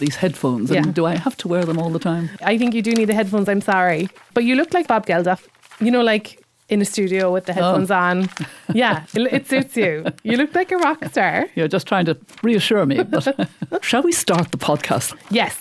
these headphones. And do I have to wear them all the time? I think you do need the headphones, I'm sorry. But you look like Bob Geldof. You know, like in a studio with the headphones on. Yeah, it suits you. You look like a rock star. You're just trying to reassure me. But shall we start the podcast? Yes.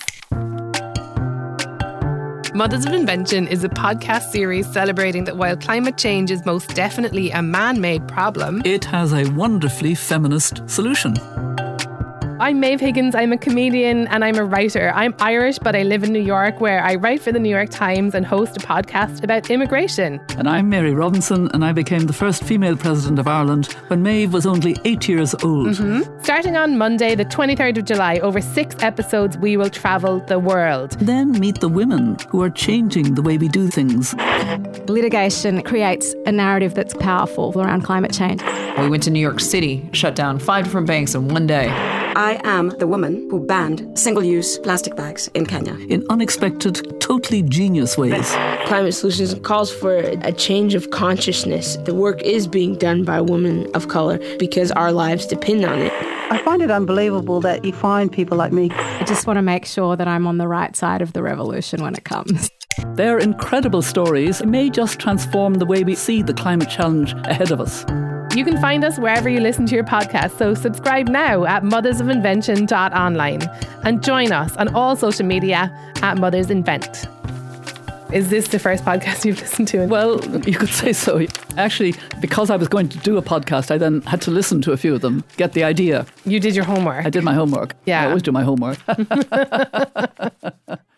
Mothers of Invention is a podcast series celebrating that while climate change is most definitely a man-made problem, it has a wonderfully feminist solution. I'm Maeve Higgins, I'm a comedian and I'm a writer. I'm Irish, but I live in New York, where I write for the New York Times and host a podcast about immigration. And I'm Mary Robinson, and I became the first female president of Ireland when Maeve was only 8 years old. Starting on Monday, the 23rd of July, over 6 episodes, we will travel the world. Then meet the women who are changing the way we do things. Litigation creates a narrative that's powerful around climate change. We went to New York City, shut down 5 different banks in one day. I am the woman who banned single-use plastic bags in Kenya. In unexpected, totally genius ways. Climate Solutions calls for a change of consciousness. The work is being done by women of colour because our lives depend on it. I find it unbelievable that you find people like me. I just want to make sure that I'm on the right side of the revolution when it comes. Their incredible stories may just transform the way we see the climate challenge ahead of us. You can find us wherever you listen to your podcast, so subscribe now at mothersofinvention.online and join us on all social media at Mothers Invent. Is this the first podcast you've listened to? Well, you could say so. Actually, because I was going to do a podcast, I then had to listen to a few of them, get the idea. You did your homework. I did my homework. Yeah. I always do my homework.